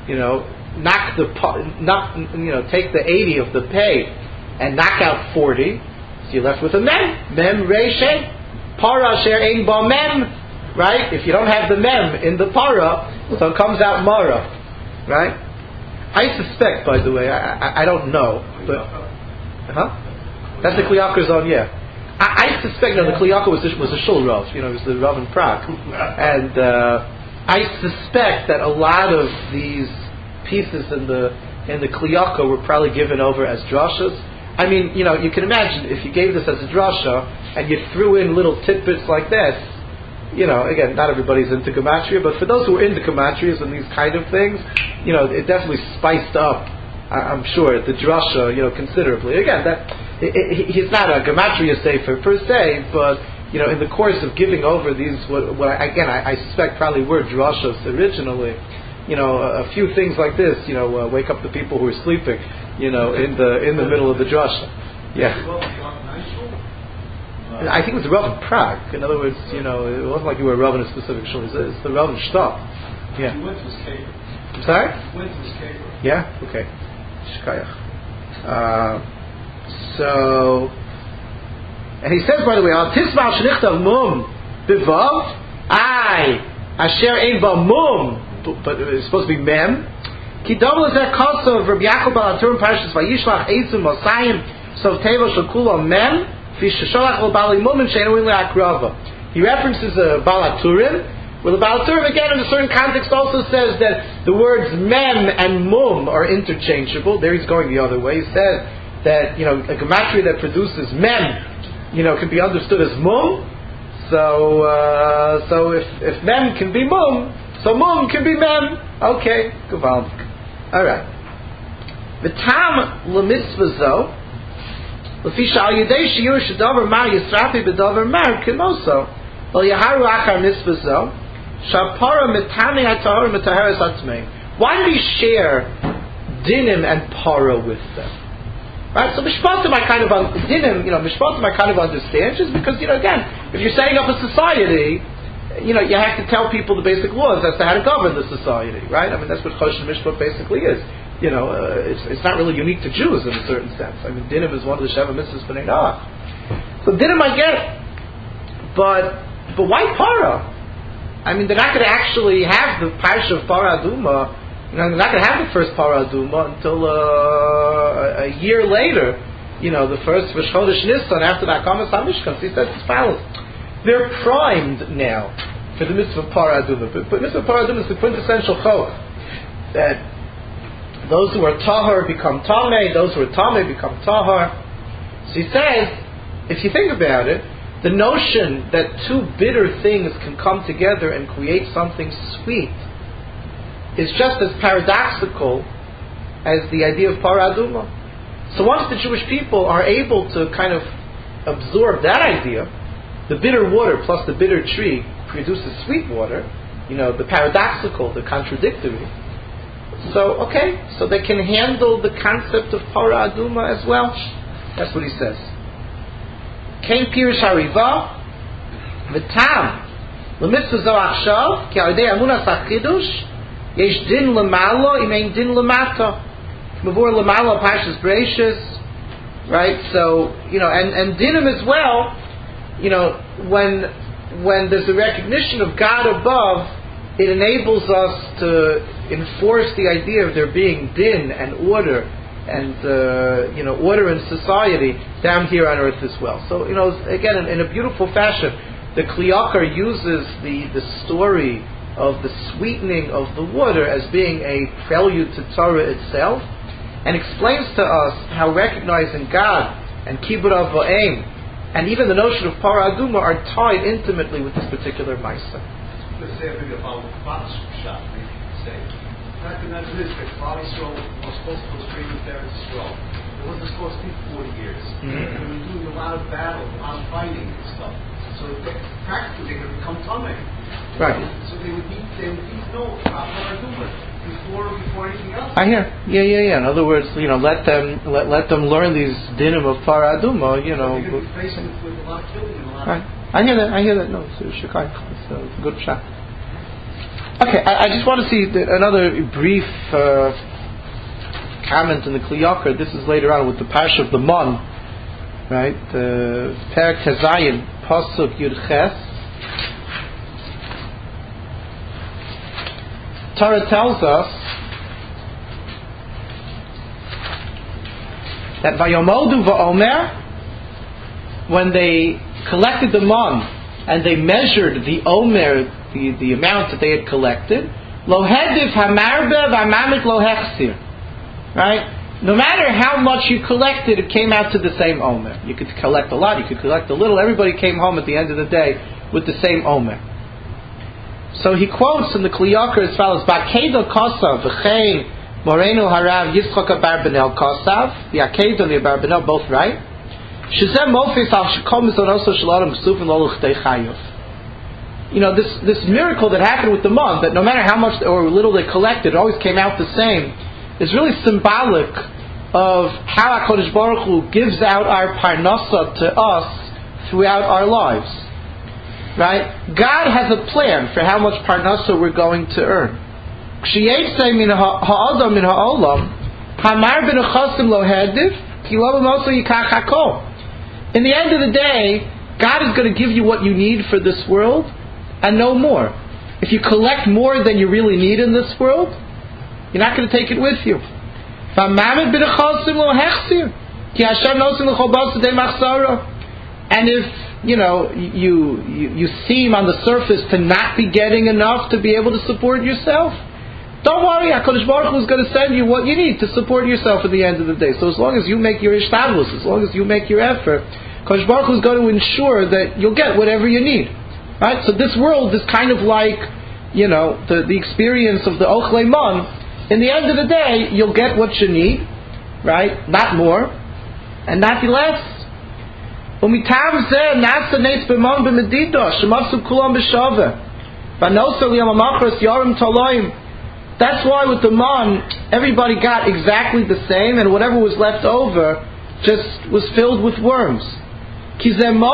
Take the 80 of the pay and knock out 40, so you're left with a mem. Mem reshe, para asher ein ba mem, right? If you don't have the mem in the para, so it comes out mara, right? I suspect, by the way, I don't know, but that's the Kli Yakar zone, yeah. I suspect the Kli Yakar was a shul rav, it was the rav in Prague, and I suspect that a lot of these pieces in the Kli Yakar were probably given over as drashas. I mean, you can imagine if you gave this as a drasha and you threw in little tidbits like this. Again, not everybody's into gematria, but for those who are into gematrias and these kind of things, it definitely spiced up, I'm sure, the drasha, considerably. Again, he's not a gematria sefer per se, but in the course of giving over these, I suspect probably were drashos originally. A few things like this, wake up the people who are sleeping, in the middle of the drasha. Yeah. I think it was the Rav in Prague. In other words, it wasn't like you were a Rav in a specific shul. It's the Rav in Shtab. Yeah. He went to his caper. I'm sorry? He went to his caper. Yeah? Okay. Shkayach. And he says, by the way, Al Tisma Shnichtav Mum Bivav Asher Ein Ba Mum, but it's supposed to be Mem. Ki Dovle Zeh Koso of Rabbi Yaakov Balatur Parshas Vayishlach Eitzum Mosayim Sov Teva Shakula Mem Fi Shesholach Lo Bali Mum and Sheinu Ili Akrava. He references Balaturim. Well, the Balaturim again in a certain context also says that the words Mem and Mum are interchangeable. There he's going the other way. He said that a gematria that produces Mem can be understood as Mum. So if Mem can be Mum, so Mum can be Mem. Okay, gewaldig. All right. V'tam l'mitzvah zo, l'fi shal yidei shiur shedavar mar yisrapi b'davar mar k'moso, v'l yaharu achar mitzvah zo, shapara mitami atahar mitaharas atzmei. Why do we share dinim and para with them? Right? So mishpatim I kind of mishpatim I kind of understand, just because again, if you're setting up a society, you have to tell people the basic laws as to how to govern the society, right? I mean, that's what Choshen Mishpat basically is. It's not really unique to Jews in a certain sense. I mean, dinim is one of the Sheva Mitzvahs B'nai Noach. So dinim I get it. But why para? I mean, they're not going to actually have the parsha of para aduma. They're not going to have the first para aduma until a year later. The first Rosh Chodesh Nisan after the Hakamas HaMishkan. So he says as follows: they're primed now for the mitzvah of para aduma. But mitzvah of para aduma is the quintessential chok that those who are tahar become tameh, those who are tameh become tahar. So he says, if you think about it, the notion that two bitter things can come together and create something sweet is just as paradoxical as the idea of para aduma. So once the Jewish people are able to kind of absorb that idea, the bitter water plus the bitter tree produces sweet water, the paradoxical, the contradictory. So they can handle the concept of para aduma as well. That's what he says. Kain Pirush Hariva V'tam L'mitzvah zo achshav Ki aridei amunas hachidush Yesh din l'malo Im ein din l'mata Mavur l'malo Parshas Bereishis. Right? So, and dinim as well, when there's a recognition of God above, it enables us to enforce the idea of there being din and order and order in society down here on earth as well. So again, in a beautiful fashion, the Kli Yakar uses the story of the sweetening of the water as being a prelude to Torah itself, and explains to us how recognizing God and Kibbur Av Va'em and even the notion of Para Aduma are tied intimately with this particular Maisa. Let's say a bit about Bach Shah, maybe you could say. Recognize this, that Klal Yisrael was supposed to go straight into Eretz Yisrael. It wasn't supposed to be 40 years. They were doing a lot of battle, a lot of fighting and stuff. So practically they're going to become Tameh. Right. So they would need to know about Para Aduma before anything else. I hear. Yeah. In other words, let them learn these dinim of Para Aduma. They're going to be facing with a lot of killing and a lot of... I hear that. No, it's Shekai. It's a good shot. Okay, I just want to see another brief comment in the Kli Yakar. This is later on with the Parsha of the Mon, right? The Perek Tezayin, Pasuk Yud Ches. Torah tells us that Vayomodu Va'omer, when they collected the Mon and they measured the Omer, the amount that they had collected, Lo Hedif Hamarbe V'Amamik Lo Hechsir. Right? No matter how much you collected, it came out to the same Omer. You could collect a lot, you could collect a little. Everybody came home at the end of the day with the same Omer. So he quotes in the Kli Yakar as follows: Ba'kedo Kosav V'chein Morenu Harav Yitzchok Abarbanel Kosav. The Akedo and the Abarbanel both right. Shezem Mofis Al Shekom Mizonoso Shalom Ksufin Lo L'Chtei Chayov. This miracle that happened with the Mon, that no matter how much or little they collected, it always came out the same, is really symbolic of how HaKadosh Baruch Hu gives out our parnasa to us throughout our lives. Right? God has a plan for how much parnasa we're going to earn. In the end of the day, God is going to give you what you need for this world and no more. If you collect more than you really need in this world, you're not going to take it with you. And if you seem on the surface to not be getting enough to be able to support yourself, don't worry, HaKadosh Baruch Hu is going to send you what you need to support yourself at the end of the day. So as long as you make your ishtadlus, as long as you make your effort, HaKadosh Baruch Hu is going to ensure that you'll get whatever you need. Right? So this world is kind of like, the experience of the Ochlei Mon. In the end of the day, you'll get what you need, right? Not more, and not less. That's why with the Mon, everybody got exactly the same, and whatever was left over just was filled with worms. You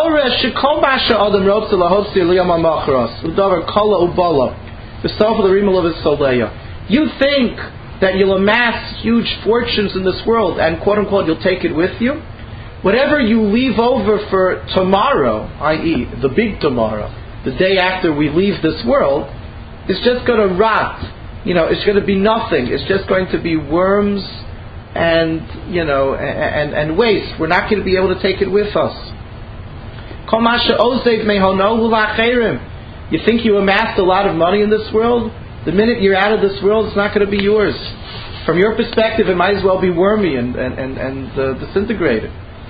think that you'll amass huge fortunes in this world and quote unquote you'll take it with you? whatever you leave over for tomorrow, i.e., the big tomorrow, the day after we leave this world, is just going to rot. It's going to be nothing. It's just going to be worms and waste. We're not going to be able to take it with us. You think you amassed a lot of money in this world? The minute you're out of this world, it's not going to be yours. From your perspective, it might as well be wormy and disintegrated.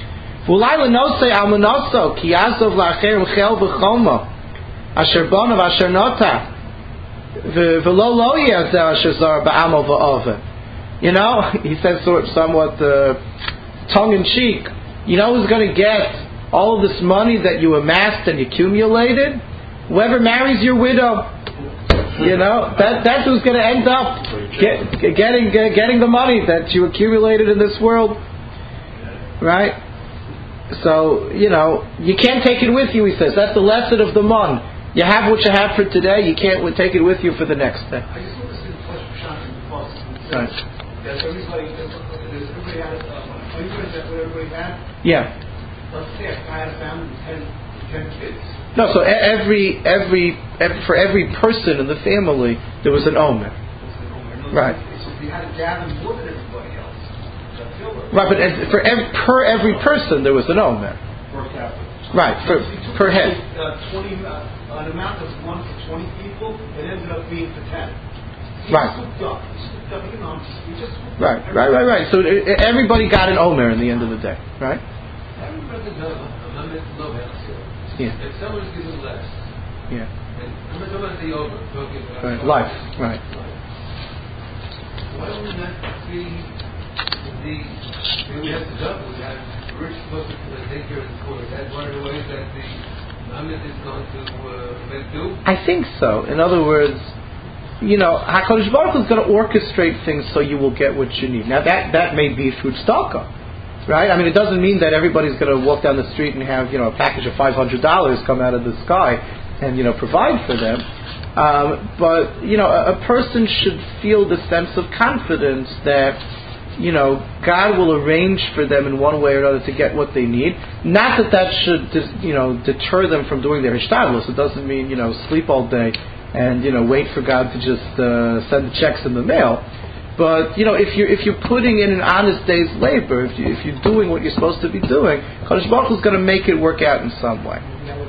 He says somewhat tongue-in-cheek, who's going to get all of this money that you amassed and accumulated? Whoever marries your widow. That's who's going to end up getting the money that you accumulated in this world. Right? So, you can't take it with you, he says. That's the lesson of the mon. You have what you have for today, you can't take it with you for the next day. I just want to see the question for Shanta in the past. Right. That everybody had, are you going to what everybody had? Yeah. Let's say I had a family with 10 kids. No, so for every person in the family, there was an omer. Right. So if you had to gather more than everybody else, that's still right, but per every person, there was an omer. Per capita. Right, per head. 20, an amount of one for 20 people, it ended up being for 10. Right. Right. So everybody got an omer in the end of the day, right? Yeah. If someone's given less, yeah. And I'm not talking about the over, talking about right. Life, right. Why would that be we have the double, we have the rich supposed to take care of the poor. That's one of the ways that the Muhammad is going to make do? I think so. In other words, HaKadosh Baruch Hu is going to orchestrate things so you will get what you need. Now that may be through tzedakah. Right? I mean, it doesn't mean that everybody's going to walk down the street and have, a package of $500 come out of the sky and, provide for them. But, a person should feel the sense of confidence that, God will arrange for them in one way or another to get what they need. Not that should, deter them from doing their hishtadlus. It doesn't mean, sleep all day and, wait for God to just send the checks in the mail. But if you're putting in an honest day's labor, if you're doing what you're supposed to be doing, Kadosh Baruch Hu is going to make it work out in some way.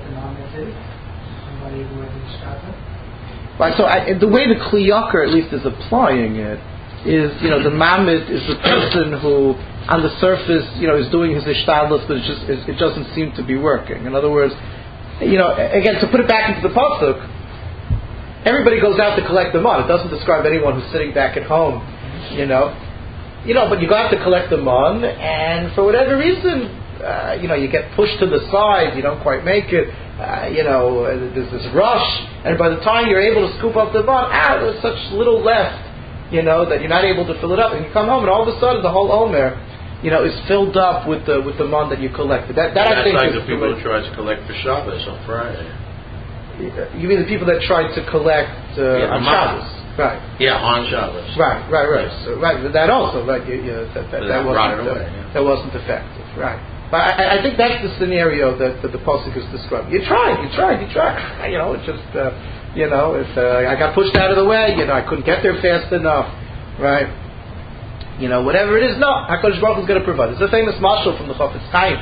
Right. So the way the Kli Yakar at least is applying it is, the Mamid is the person who, on the surface, is doing his ishtadlus, but it doesn't seem to be working. In other words, again, to put it back into the pasuk, everybody goes out to collect the mon. It doesn't describe anyone who's sitting back at home. But you go out to collect the mon, and for whatever reason, you get pushed to the side, you don't quite make it, there's this rush, and by the time you're able to scoop up the mon, there's such little left, that you're not able to fill it up, and you come home, and all of a sudden the whole omer, is filled up with the mon that you collected. That I think like is the people who try to collect for Shabbos on Friday. You mean the people that tried to collect on Shabbos? Right. Yeah, on Shabbos. Right. So, that also, right? That wasn't effective, right? But I think that's the scenario that the pasuk is describing. You tried. It just, if I got pushed out of the way, I couldn't get there fast enough, right? Whatever it is, no, HaKadosh Baruch Hu is going to provide. There's a famous mashal from the Chafetz Chaim.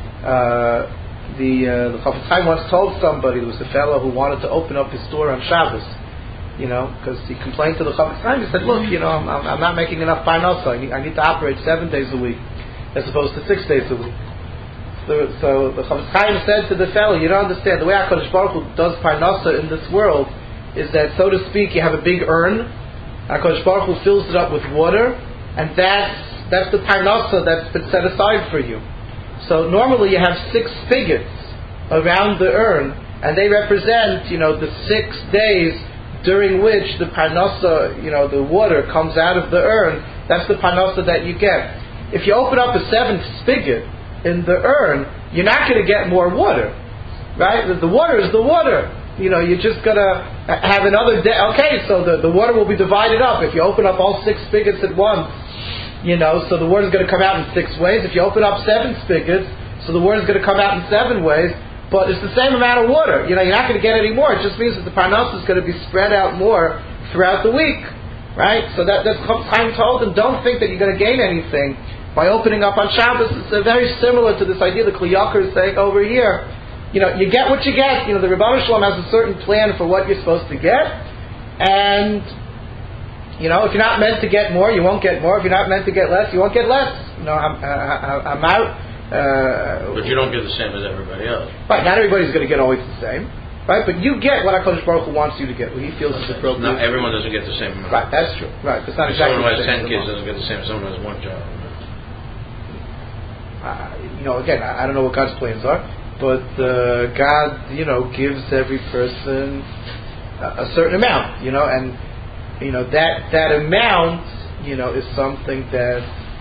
The Chafetz Chaim once told somebody, there was a fellow who wanted to open up his store on Shabbos, because he complained to the Chafetz Chaim. He said, look, I'm not making enough parnasa. I need to operate 7 days a week as opposed to 6 days a week. So the Chafetz Chaim said to the fellow, you don't understand, the way HaKadosh Baruch Hu does parnasa in this world is that, so to speak, you have a big urn, HaKadosh Baruch Hu fills it up with water, and that's the parnasa that's been set aside for you. So normally you have 6 spigots around the urn, and they represent, the 6 days during which the parnasa, the water comes out of the urn. That's the parnasa that you get. If you open up a 7th spigot in the urn, you're not going to get more water, right? The water is the water. You're just going to have another day. Okay, so the water will be divided up. If you open up all 6 spigots at once, So the water is going to come out in 6 ways. If you open up 7 spigots, so the water is going to come out in 7 ways, but it's the same amount of water. You're not going to get any more. It just means that the parnasa is going to be spread out more throughout the week, right? So that's Chaim told them, don't think that you're going to gain anything by opening up on Shabbos. It's very similar to this idea the Kli Yakar is saying over here. You get what you get. The Rebbeinu Shalom has a certain plan for what you're supposed to get, and if you're not meant to get more, you won't get more. If you're not meant to get less, you won't get less. I'm out. But you don't get the same as everybody else. Right, not everybody's going to get always the same. Right, but you get what HaKadosh Baruch Hu wants you to get, what He feels is appropriate. Not everyone doesn't get the same amount. Right, that's true. Right, it's not exactly someone who the has same 10 kids doesn't get the same as someone who has 1 child. Again, I don't know what God's plans are, but God, gives every person a certain amount, and that amount, is something that,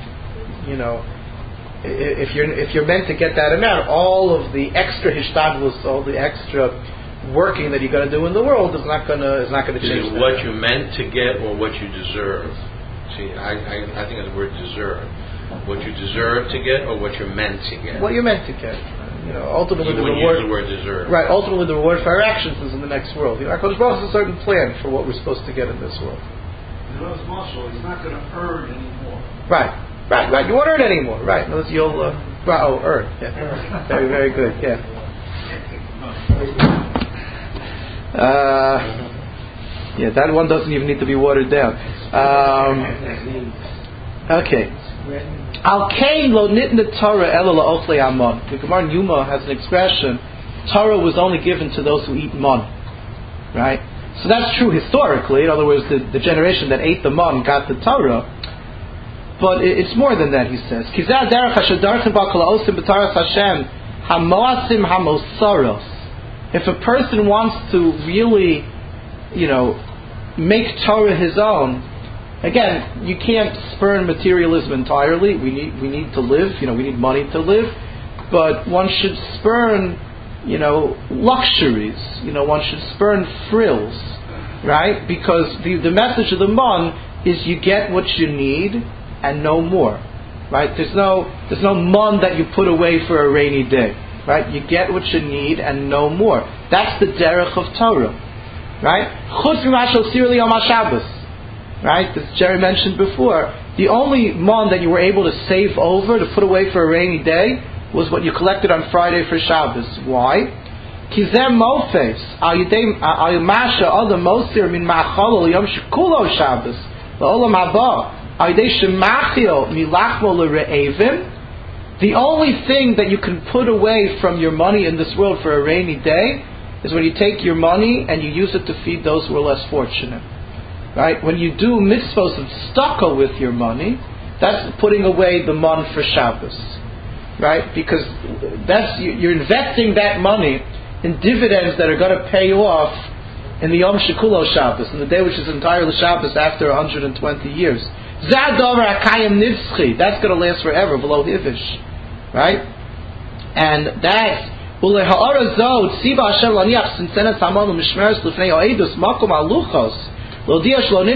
if you're meant to get that amount, all of the extra hishtadlus, all the extra working that you're going to do in the world is not going to change. Is it what you meant to get or what you deserve? See, I think of the word deserve. What you deserve to get or what you're meant to get? What you're meant to get. Ultimately, the reward. Use the word deserve. Right. Ultimately, the reward for our actions is in the next world. HaKadosh Baruch Hu has a certain plan for what we're supposed to get in this world. Marshall, he's not going to earn anymore. Right. You won't earn anymore. Right. Unless you'll earn. Yeah. Very, very good. Yeah. That one doesn't even need to be watered down. Okay. Al kain lo nitna Torah ela la'ochlei amon. The Gemara in Yuma has an expression: Torah was only given to those who eat mon. Right. So that's true historically. In other words, the generation that ate the mon got the Torah. But it's more than that, he says. Kizah derech asher darchen ba kol ha'osim b'taras Hashem hamoasim hamosaros. If a person wants to really, make Torah his own, again, you can't spurn materialism entirely. We need to live. We need money to live, but one should spurn, luxuries. One should spurn frills, right? Because the message of the mon is you get what you need and no more, right? There's no mon that you put away for a rainy day, right? You get what you need and no more. That's the derech of Torah, right? Chutz mimashal sirli yom HaShabbos. Right, as Jerry mentioned before, the only mon that you were able to save over, to put away for a rainy day, was what you collected on Friday for Shabbos. Why? Kizem mofes al masha other mosir min machol yom shekulo Shabbos la'olam haba al yidei shemachil milachmo l're'evim. The only thing that you can put away from your money in this world for a rainy day is when you take your money and you use it to feed those who are less fortunate. Right? When you do mitzvos of tzedakah with your money, that's putting away the mon for Shabbos. Right? Because you're investing that money in dividends that are going to pay off in the Yom Shekulo Shabbos, in the day which is entirely Shabbos after 120 years. Zadavar Akayim Nivschi, that's going to last forever, below Hivish. Right? And that's Uleha'ara Zod, Siba Hashem Laniach, Sinsenet Hamon Mishmeres Lufnei Oedus, Makom Aluchos, is for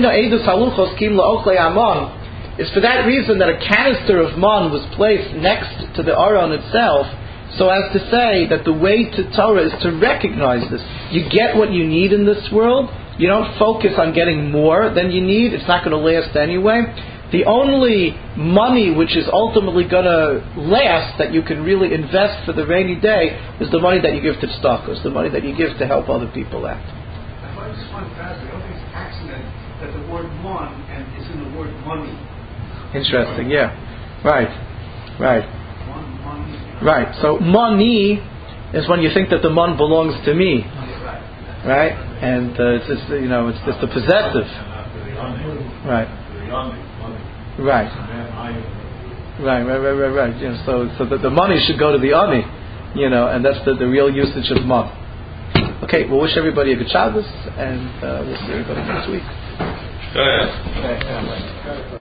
that reason that a canister of mon was placed next to the aron itself, so as to say that the way to Torah is to recognize this. You get what you need in this world. You don't focus on getting more than you need. It's not going to last anyway. The only money which is ultimately going to last, that you can really invest for the rainy day, is the money that you give to tzedakah, the money that you give to help other people out. I just find it fascinating. I don't think it's an accident that the word mon and is in the word money. Interesting, yeah. Right. Money. Right. So money is when you think that the mon belongs to me. Right? And it's just, it's just the possessive. Right. Right. So the money should go to the ani, and that's the real usage of mon. Okay, we'll wish everybody a good Shabbos, and we'll see everybody next week. Go ahead.